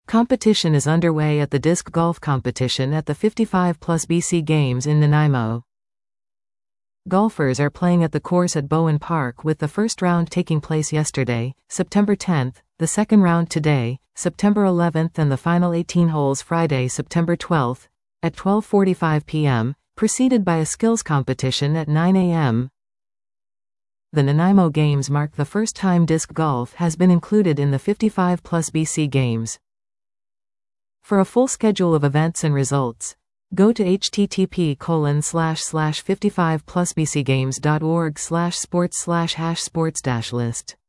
Competition is underway at the disc golf competition at the 55 Plus BC Games in Nanaimo. Golfers are playing at the course at Bowen Park, with the first round taking place yesterday, September 10th, the second round today, September 11th, and the final 18 holes Friday, September 12th, at 12:45 p.m., preceded by a skills competition at 9 a.m. The Nanaimo Games mark the first time disc golf has been included in the 55 Plus BC Games. For a full schedule of events and results, go to http://55plusbcgames.org/sports/sports-list.